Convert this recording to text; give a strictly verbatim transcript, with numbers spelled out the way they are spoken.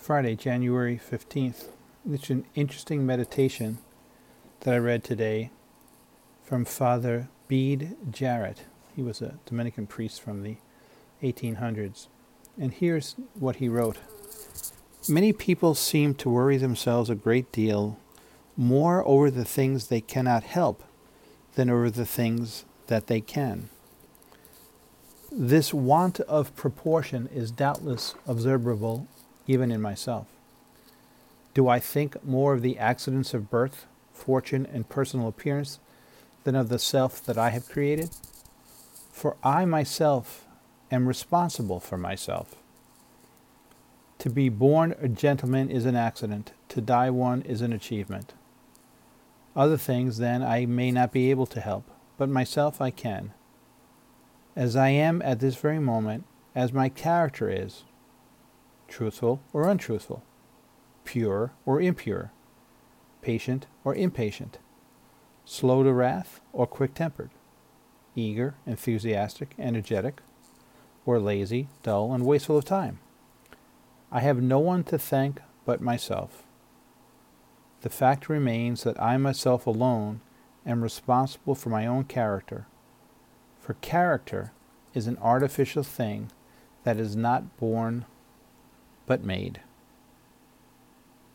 Friday, January fifteenth. It's an interesting meditation that I read today from Father Bede Jarrett. He was a Dominican priest from the eighteen hundreds. And here's what he wrote. Many people seem to worry themselves a great deal more over the things they cannot help than over the things that they can. This want of proportion is doubtless observable even in myself. Do I think more of the accidents of birth, fortune, and personal appearance than of the self that I have created? For I myself am responsible for myself. To be born a gentleman is an accident. To die one is an achievement. Other things, then, I may not be able to help, but myself I can. As I am at this very moment, as my character is, truthful or untruthful, pure or impure, patient or impatient, slow to wrath or quick-tempered, eager, enthusiastic, energetic, or lazy, dull, and wasteful of time. I have no one to thank but myself. The fact remains that I myself alone am responsible for my own character, for character is an artificial thing that is not born but made.